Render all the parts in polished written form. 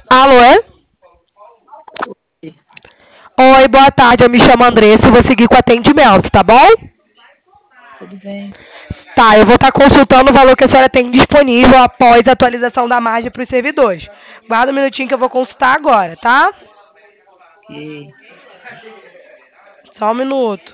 Alô? Oi, boa tarde. Eu me chamo Andressa e vou seguir com o atendimento, tá bom? Tudo bem. Tá, eu vou estar consultando o valor que a senhora tem disponível após a atualização da margem para os servidores. Guarda um minutinho que eu vou consultar agora, tá? Ok. Só um minuto.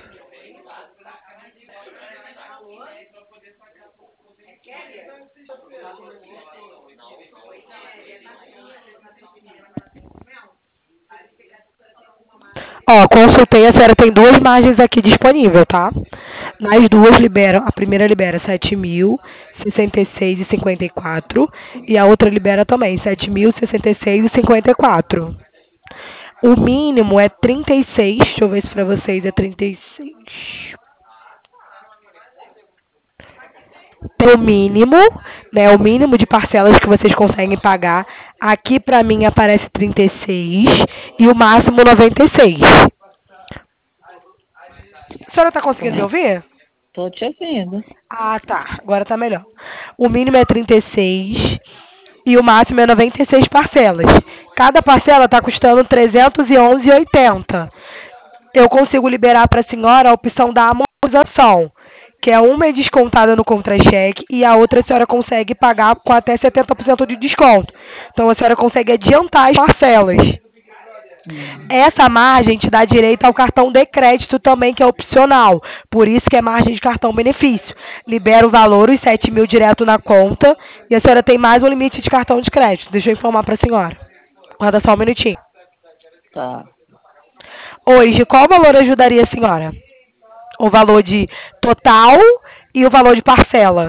Ó, consultei, a senhora tem duas margens aqui disponíveis, tá? Nas duas liberam, a primeira libera 7.066,54 e a outra libera também 7.066,54. O mínimo é 36, deixa eu ver se pra vocês é 36. O mínimo, né, o mínimo de parcelas que vocês conseguem pagar. Aqui pra mim aparece 36 e o máximo 96. A senhora tá conseguindo me ouvir? Tô te ouvindo. Ah, tá. Agora tá melhor. O mínimo é 36 e o máximo é 96 parcelas. Cada parcela está custando R$ 311,80. Eu consigo liberar para a senhora a opção da amortização, que é uma é descontada no contra-cheque e a outra a senhora consegue pagar com até 70% de desconto. Então a senhora consegue adiantar as parcelas. Essa margem te dá direito ao cartão de crédito também, que é opcional. Por isso que é margem de cartão benefício. Libera o valor, os 7 mil direto na conta, e a senhora tem mais um limite de cartão de crédito. Deixa eu informar para a senhora. Guarda só um minutinho. Tá. Hoje, qual valor ajudaria a senhora? O valor de total e o valor de parcela.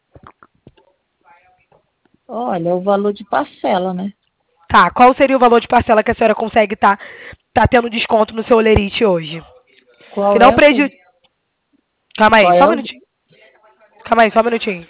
Olha, o valor de parcela, né? Tá, qual seria o valor de parcela que a senhora consegue tá tendo desconto no seu Olerite hoje? Que Qual não é o prejudica. Calma aí, qual só é um o minutinho. Calma aí, só um minutinho.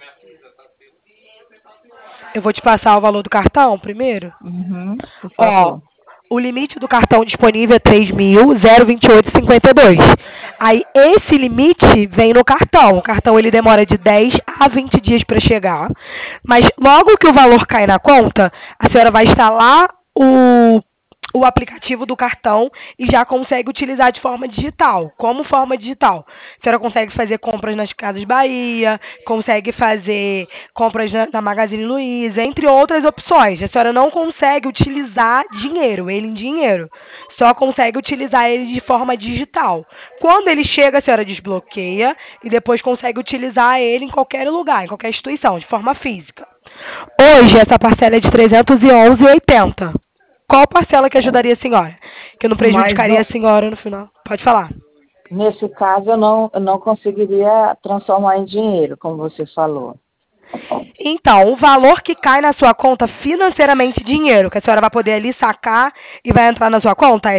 Eu vou te passar o valor do cartão primeiro. por Ó, favor. o limite do cartão disponível é 3.028,52. Aí esse limite vem no cartão. O cartão ele demora de 10 a 20 dias para chegar. Mas logo que o valor cai na conta, a senhora vai instalar o aplicativo do cartão e já consegue utilizar de forma digital. Como forma digital? A senhora consegue fazer compras nas Casas Bahia, consegue fazer compras na Magazine Luiza, entre outras opções. A senhora não consegue utilizar dinheiro, ele em dinheiro. Só consegue utilizar ele de forma digital. Quando ele chega, a senhora desbloqueia e depois consegue utilizar ele em qualquer lugar, em qualquer instituição, de forma física. Hoje, essa parcela é de R$ 311,80. Qual parcela que ajudaria a senhora? Que não Mas prejudicaria a senhora no final. Pode falar. nesse caso eu não conseguiria transformar em dinheiro, como você falou. Então, o valor que cai na sua conta financeiramente dinheiro, que a senhora vai poder ali sacar e vai entrar na sua conta, é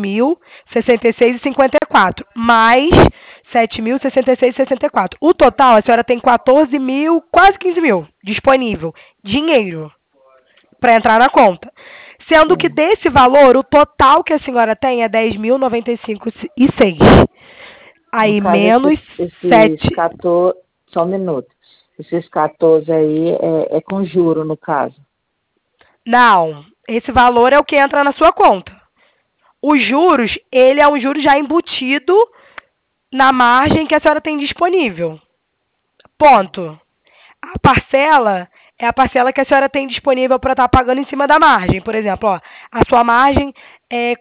7.066,54. Mais 7.066,64. O total, a senhora tem 14 mil, quase 15 mil disponível. Dinheiro. Para entrar na conta. Sendo que Sim. desse valor, o total que a senhora tem é 10.095,06. No Aí caso, menos esses 7. 14, só um minuto. Esses 14 aí é com juro, no caso. Não, esse valor é o que entra na sua conta. Os juros, ele é um juro já embutido na margem que a senhora tem disponível. Ponto. A parcela é a parcela que a senhora tem disponível para estar pagando em cima da margem. Por exemplo, ó, a sua margem é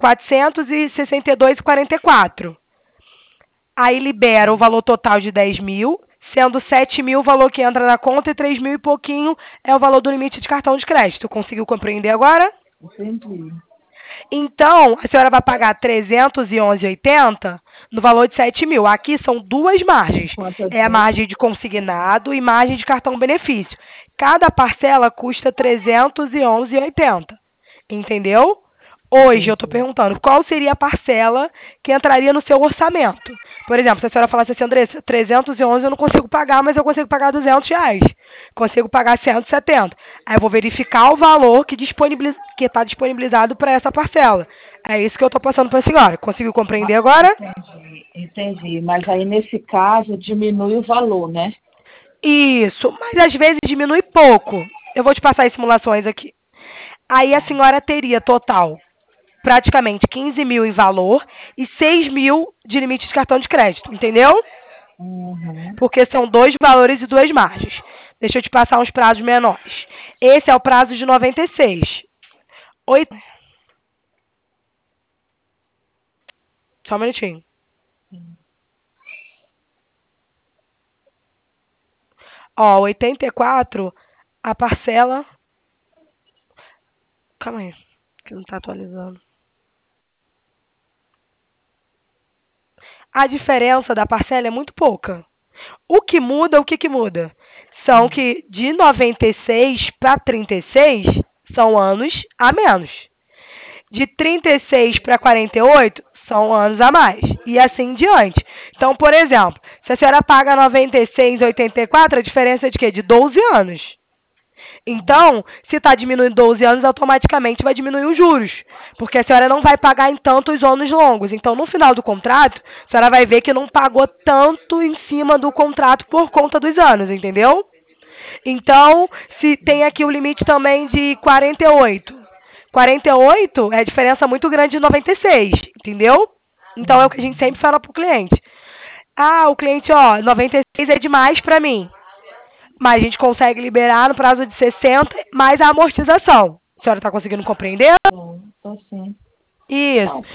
462,44. Aí libera o valor total de 10 mil, sendo 7 mil o valor que entra na conta e 3 mil e pouquinho é o valor do limite de cartão de crédito. Conseguiu compreender agora? Entendi. Então, a senhora vai pagar 311,80 no valor de 7 mil. Aqui são duas margens. Quanto eu É a disse? margem de consignado e margem de cartão benefício. Cada parcela custa 311,80. Entendeu? Hoje eu estou Entendi. perguntando qual seria a parcela que entraria no seu orçamento. Por exemplo, se a senhora falasse assim, Andressa, 311 eu não consigo pagar, mas eu consigo pagar R$ 200. Consigo pagar 170. Aí eu vou verificar o valor que está disponibilizado para essa parcela. É isso que eu estou passando para a senhora. Conseguiu compreender agora? Entendi. Mas aí, nesse caso, diminui o valor, né? Isso, mas às vezes diminui pouco. Eu vou te passar as simulações aqui. Aí a senhora teria total praticamente 15 mil em valor e 6 mil de limite de cartão de crédito, entendeu? Uhum. Porque são 2 valores e 2 margens. Deixa eu te passar uns prazos menores. Esse é o prazo de 96. Oito... Só um minutinho. Ó, 84, a parcela... Calma aí, que não tá atualizando. A diferença da parcela é muito pouca. O que muda, o que muda? São que de 96 para 36 são anos a menos. De 36 para 48 são anos a mais. E assim em diante. Então, por exemplo, se a senhora paga 96,84, a diferença é de quê? De 12 anos. Então, se está diminuindo 12 anos, automaticamente vai diminuir os juros. Porque a senhora não vai pagar em tantos anos longos. Então, no final do contrato, a senhora vai ver que não pagou tanto em cima do contrato por conta dos anos, entendeu? Então, se tem aqui o limite também de 48. 48 é diferença muito grande de 96, entendeu? Então, é o que a gente sempre fala para o cliente. Ah, o cliente, ó, 96 é demais para mim. Mas a gente consegue liberar no prazo de 60 mais a amortização. A senhora está conseguindo compreender? Tô sim. Isso. Não,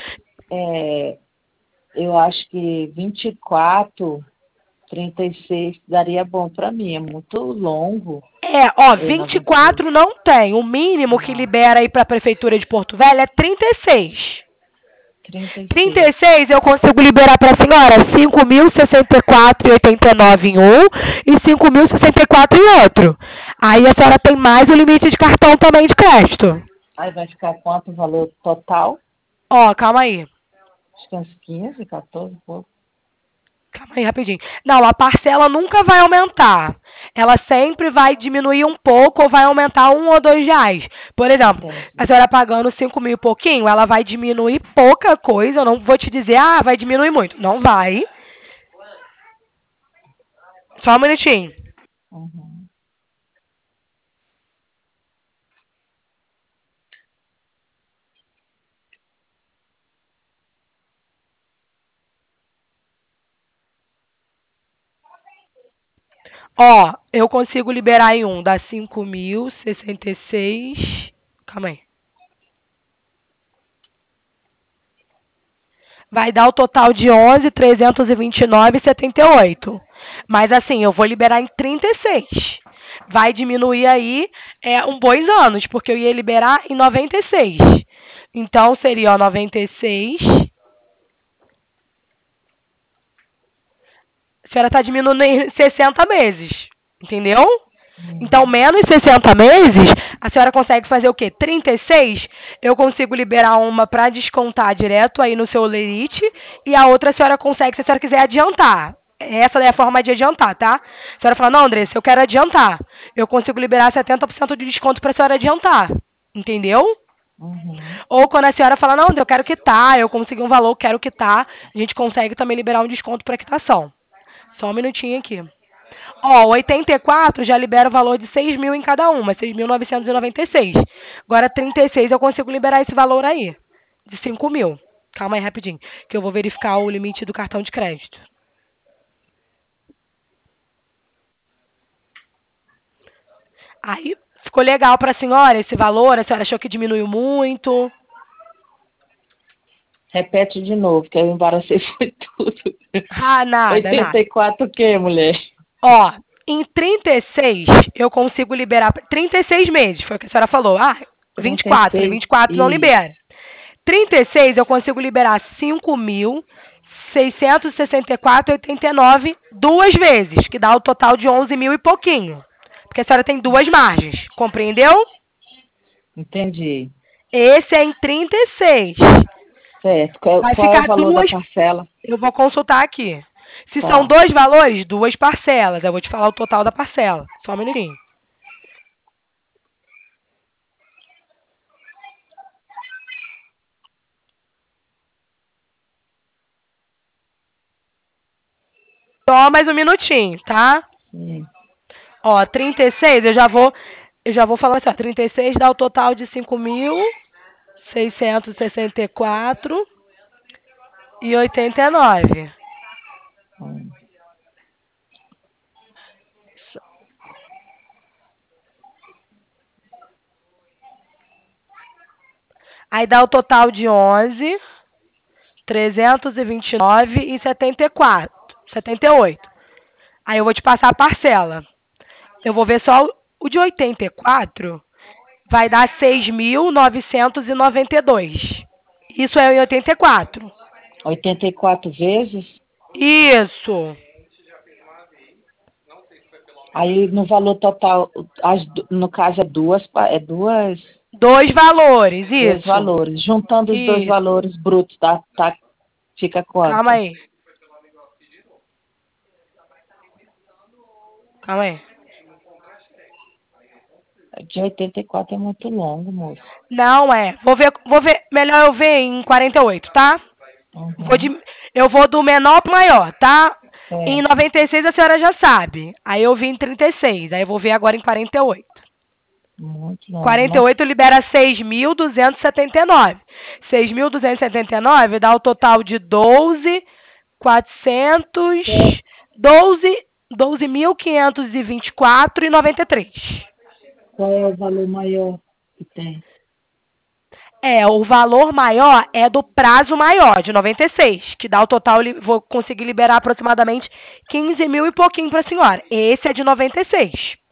eu acho que 24, 36 daria bom para mim. É muito longo. É, ó, 96. 24 não tem. O mínimo que Não, libera aí para a Prefeitura de Porto Velho é 36. 36. 36 eu consigo liberar para a senhora 5.064,89 em um e 5.064 em outro. Aí a senhora tem mais o limite de cartão também de crédito. Aí vai ficar quanto o valor total? Ó, calma aí. Acho que uns 15, 14, pouco. Calma aí, rapidinho. Não, a parcela nunca vai aumentar. Ela sempre vai diminuir um pouco ou vai aumentar R$ 1 ou R$ 2. Por exemplo, Entendi. a senhora pagando 5 mil e pouquinho, ela vai diminuir pouca coisa. Eu não vou te dizer, ah, vai diminuir muito. Não vai. Só um minutinho. Uhum. Ó, eu consigo liberar em um, dá 5.066. Calma aí. Vai dar o total de 11.329,78. Mas assim, eu vou liberar em 36. Vai diminuir aí um bons anos, porque eu ia liberar em 96. Então seria, ó, 96. A senhora está diminuindo em 60 meses. Entendeu? Então, menos 60 meses, a senhora consegue fazer o quê? 36, eu consigo liberar uma para descontar direto aí no seu lerite e a outra a senhora consegue, se a senhora quiser adiantar. Essa é a forma de adiantar, tá? A senhora fala, não, Andressa, eu quero adiantar. Eu consigo liberar 70% de desconto para a senhora adiantar. Entendeu? Uhum. Ou quando a senhora fala, não, eu quero quitar, eu consegui um valor, quero quitar, a gente consegue também liberar um desconto para quitação. Só um minutinho aqui. Ó, 84 já libera o valor de 6 mil em cada uma, 6.996. Agora 36 eu consigo liberar esse valor aí, de 5 mil. Calma aí rapidinho, que eu vou verificar o limite do cartão de crédito. Aí, ficou legal para a senhora esse valor? A senhora achou que diminuiu muito? Repete de novo, que eu embaracei foi tudo. Ah, nada, nada. 84 o quê, mulher? Ó, em 36 eu consigo liberar 36 meses, foi o que a senhora falou. Ah, 24, falei 36. 24 não Isso. libera. 36 eu consigo liberar 5.664,89 duas vezes, que dá o total de 11 mil e pouquinho. Porque a senhora tem duas margens, compreendeu? Entendi. Esse é em 36. Certo. Qual, Vai qual é o ficar valor da duas. parcela? Eu vou consultar aqui. Se são Tá. dois valores, duas parcelas. Eu vou te falar o total da parcela. Só um minutinho. Só mais um minutinho, tá? Sim. Ó, 36 eu já vou eu já vou falar assim, ó, 36 dá o total de 5.664,89. Hum. Aí dá o total de 11.329,78. Aí eu vou te passar a parcela. Eu vou ver só o de 84, vai dar 6.992. Isso é em 84. 84 vezes? Isso. Aí no valor total, no caso é duas, Dois valores, dois isso. valores. Juntando os dois Isso. valores brutos, fica Calma quanto? aí. Calma aí. De 84 é muito longo, moço. Não é. Vou ver. Melhor eu ver em 48, tá? Uhum. Eu vou do menor pro maior, tá? Em É, 96 a senhora já sabe. Aí eu vi em 36. Aí eu vou ver agora em 48. muito longo. Não, 48 libera 6.279. 6.279 dá o total de 12.400, 12.524,93. qual é o valor maior que tem? É, o valor maior é do prazo maior, de 96, que dá o total, vou conseguir liberar aproximadamente 15 mil e pouquinho para a senhora. Esse é de 96.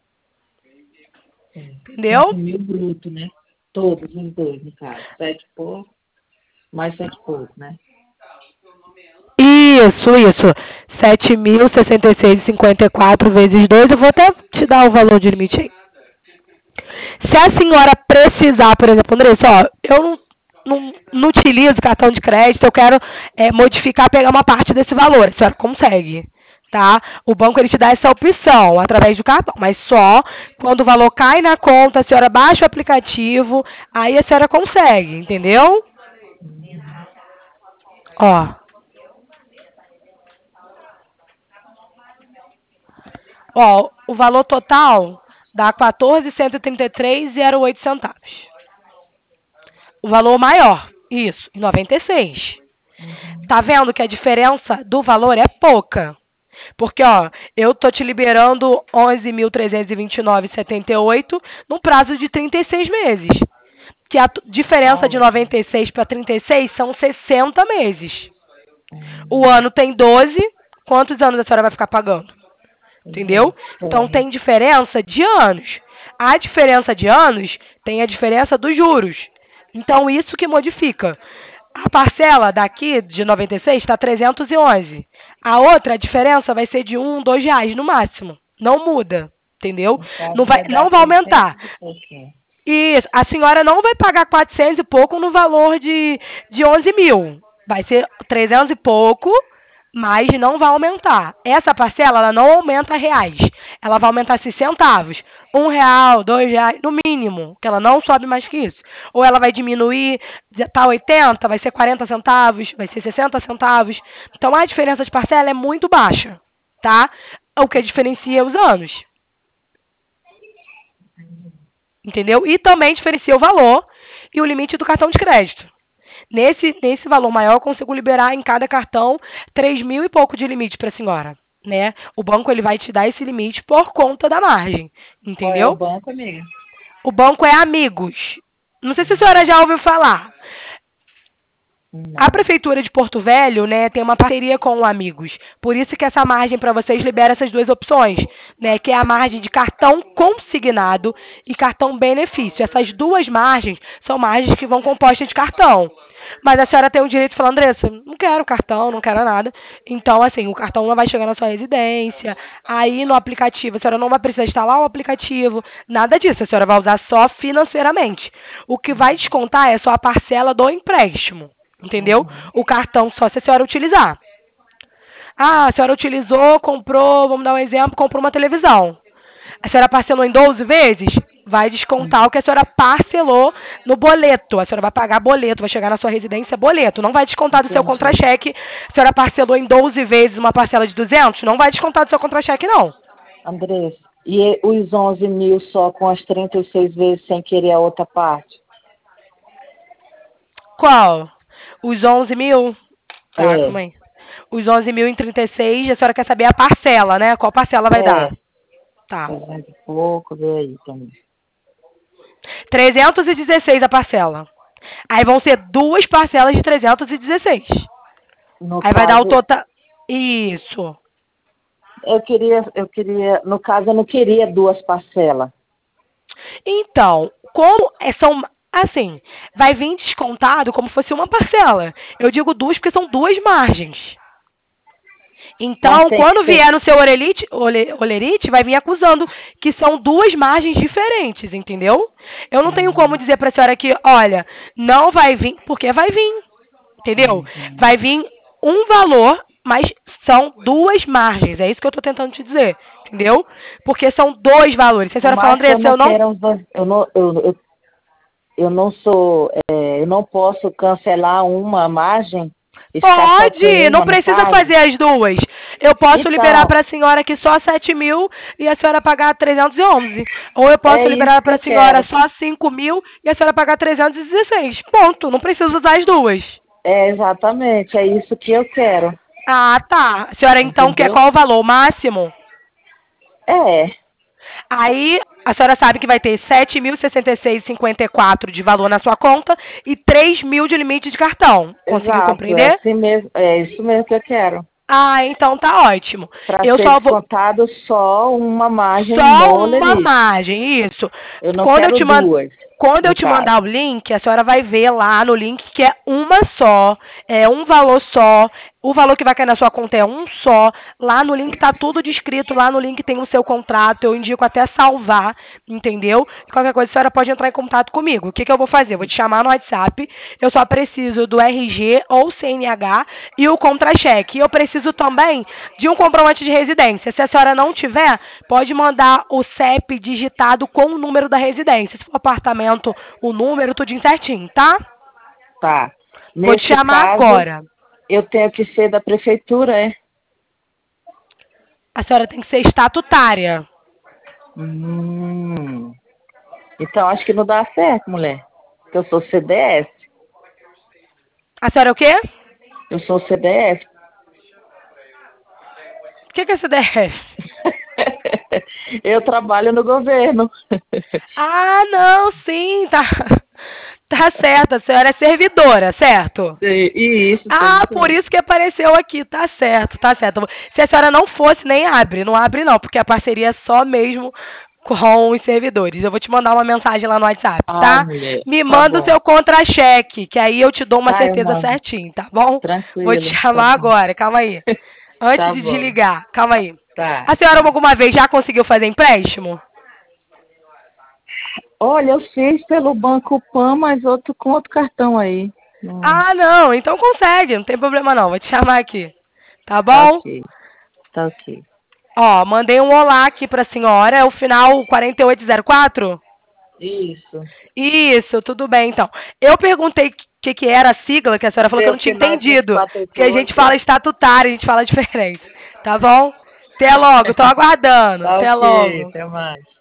É, 15 Entendeu? mil bruto, né? Todos os dois, no caso. 7 por, mais 7 por, né? Isso. 7.066,54 vezes 2. Eu vou até te dar o valor de limite aí. Se a senhora precisar, por exemplo, Andressa, ó, eu não utilizo cartão de crédito, eu quero modificar, pegar uma parte desse valor. A senhora consegue, tá? O banco ele te dá essa opção através do cartão, mas só quando o valor cai na conta, a senhora baixa o aplicativo, aí a senhora consegue, entendeu? Ó, o valor total dá 14.133,08 centavos. O valor maior, isso, em 96. Uhum. Tá vendo que a diferença do valor é pouca? Porque, ó, eu tô te liberando 11.329,78 num prazo de 36 meses. Que a Tá diferença de ótimo. 96 para 36 são 60 meses. O Uhum. ano tem 12, quantos anos a senhora vai ficar pagando? Pois é, Entendeu? Então corre. tem diferença de anos. A diferença de anos tem a diferença dos juros. Então isso que modifica. A parcela daqui de 96 está 311. A outra, a diferença vai ser de R$ 1, R$ 2 no máximo. Não muda, entendeu? No caso vai Não dar vai aumentar. 600 e pouquinho. E a senhora não vai pagar 400 e pouco no valor de 11 mil. Vai ser 300 e pouco, mas não vai aumentar. Essa parcela, ela não aumenta reais. Ela vai aumentar 6 centavos. R$ 1, R$ 2, no mínimo. Que ela não sobe mais que isso. Ou ela vai diminuir, tá 80, vai ser 40 centavos, vai ser 60 centavos. Então a diferença de parcela é muito baixa, tá? O que diferencia os anos. Entendeu? E também diferencia o valor e o limite do cartão de crédito. Nesse valor maior, eu consigo liberar em cada cartão 3 mil e pouco de limite para a senhora. Né? O banco ele vai te dar esse limite por conta da margem. Qual é o Entendeu? banco, amiga? O banco é Amigos. Não sei se a senhora Hum, já ouviu falar. A Não. Prefeitura de Porto Velho, né, tem uma parceria com o Amigos. Por isso que essa margem para vocês libera essas duas opções, né, que é a margem de cartão consignado e cartão benefício. Essas duas margens são margens que vão compostas de cartão. Mas a senhora tem o direito de falar, Andressa, não quero cartão, não quero nada. Então, assim, o cartão não vai chegar na sua residência. Aí no aplicativo, a senhora não vai precisar instalar o aplicativo, nada disso. A senhora vai usar só financeiramente. O que vai descontar é só a parcela do empréstimo. Entendeu? Uhum. O cartão só se a senhora utilizar. Ah, a senhora utilizou, comprou, vamos dar um exemplo, comprou uma televisão. A senhora parcelou em 12 vezes? Vai descontar o que a senhora parcelou no boleto. A senhora vai pagar boleto, vai chegar na sua residência boleto. Não vai descontar do seu Entendi. contra-cheque. A senhora parcelou em 12 vezes uma parcela de 200? Não vai descontar do seu contra-cheque, não. Andressa, E os 11 mil só com as 36 vezes sem querer a outra parte? Qual? Os 11 mil? Tá, É, calma aí. Os 11 mil em 36, a senhora quer saber a parcela, né? Qual parcela vai é. dar? Tá. 300 e pouco, vê aí também. 316 a parcela. Aí vão ser duas parcelas de 316. No Aí vai dar o caso, total. Isso. no caso, eu não queria duas parcelas. Então, como são assim, vai vir descontado como se fosse uma parcela. Eu digo duas porque são duas margens. Mas Então, tem que quando ser. vier no seu olerite, vai vir acusando que são duas margens diferentes, entendeu? Eu não tenho como dizer para a senhora que, olha, não vai vir, porque vai vir, entendeu? Uhum. Vai vir um valor, mas são duas margens. É isso que eu estou tentando te dizer, entendeu? Porque são dois valores. Se a Por senhora falar, mais que eu Andressa, não eu não queira os dois, eu não sou, eu não posso cancelar uma margem e ficar só com pode, não uma no precisa caso. fazer as duas. Eu posso liberar Então, para a senhora aqui só 7 mil e a senhora pagar 311. Ou eu posso é isso liberar que para eu a senhora quero. só 5 mil e a senhora pagar 316. Ponto, não precisa usar as duas. É exatamente, é isso que eu quero. Ah, tá. A senhora então quer Entendeu? qual o valor? O máximo? É, Aí a senhora sabe que vai ter 7.066,54 de valor na sua conta e 3 mil de limite de cartão. Conseguiu exato, é compreender? assim mesmo, é isso mesmo que eu quero. Ah, então tá ótimo. Para Eu ser só vou. descontado só uma margem Só no uma lerite. margem, isso. Eu não Quando eu quero te man... duas, Quando eu no te caso. mandar o link, a senhora vai ver lá no link que é uma só, é um valor só. O valor que vai cair na sua conta é um só. Lá no link tá tudo descrito, lá no link tem o seu contrato, eu indico até salvar, entendeu? Qualquer coisa a senhora pode entrar em contato comigo. O que eu vou fazer? Eu vou te chamar no WhatsApp, eu só preciso do RG ou CNH e o contra-cheque. E eu preciso também de um comprovante de residência. Se a senhora não tiver, pode mandar o CEP digitado com o número da residência. Se for apartamento, o número, tudinho certinho, tá? Tá. Vou te Nesse chamar caso, agora. eu tenho que ser da prefeitura, é? A senhora tem que ser estatutária. Hum. Então acho que não dá certo, mulher. Porque eu sou CDF. A senhora é o quê? Eu sou CDF. O que é CDF? Eu trabalho no governo. Ah, não, sim, tá. Tá certo, a senhora é servidora, certo? E isso, Ah, por servidor. isso que apareceu aqui, tá certo, tá certo. Se a senhora não fosse, nem abre, não abre não, porque a parceria é só mesmo com os servidores. Eu vou te mandar uma mensagem lá no WhatsApp, Ai, tá? mulher. Me Tá manda o bom. seu contra-cheque, que aí eu te dou uma Tá, eu certeza mando. certinho, tá bom? Vou te Tranquilo. Tá chamar bom. agora, calma aí. Antes Tá de bom. desligar, calma aí. Tá, A senhora tá. alguma vez já conseguiu fazer empréstimo? Olha, eu fiz pelo Banco Pan, mas com outro cartão aí. Ah, não, então consegue, não tem problema não. Vou te chamar aqui. Tá Tá bom? ok. Tá ok. Ó, mandei um olá aqui pra senhora, é o final 4804? Isso. Isso, tudo bem então. Eu perguntei o que era a sigla, que a senhora falou que eu Meu não tinha final entendido. Porque a gente 548, fala é? estatutário, a gente fala diferente. Tá bom? Até logo, tô aguardando. Tá Até ok. logo. Até mais.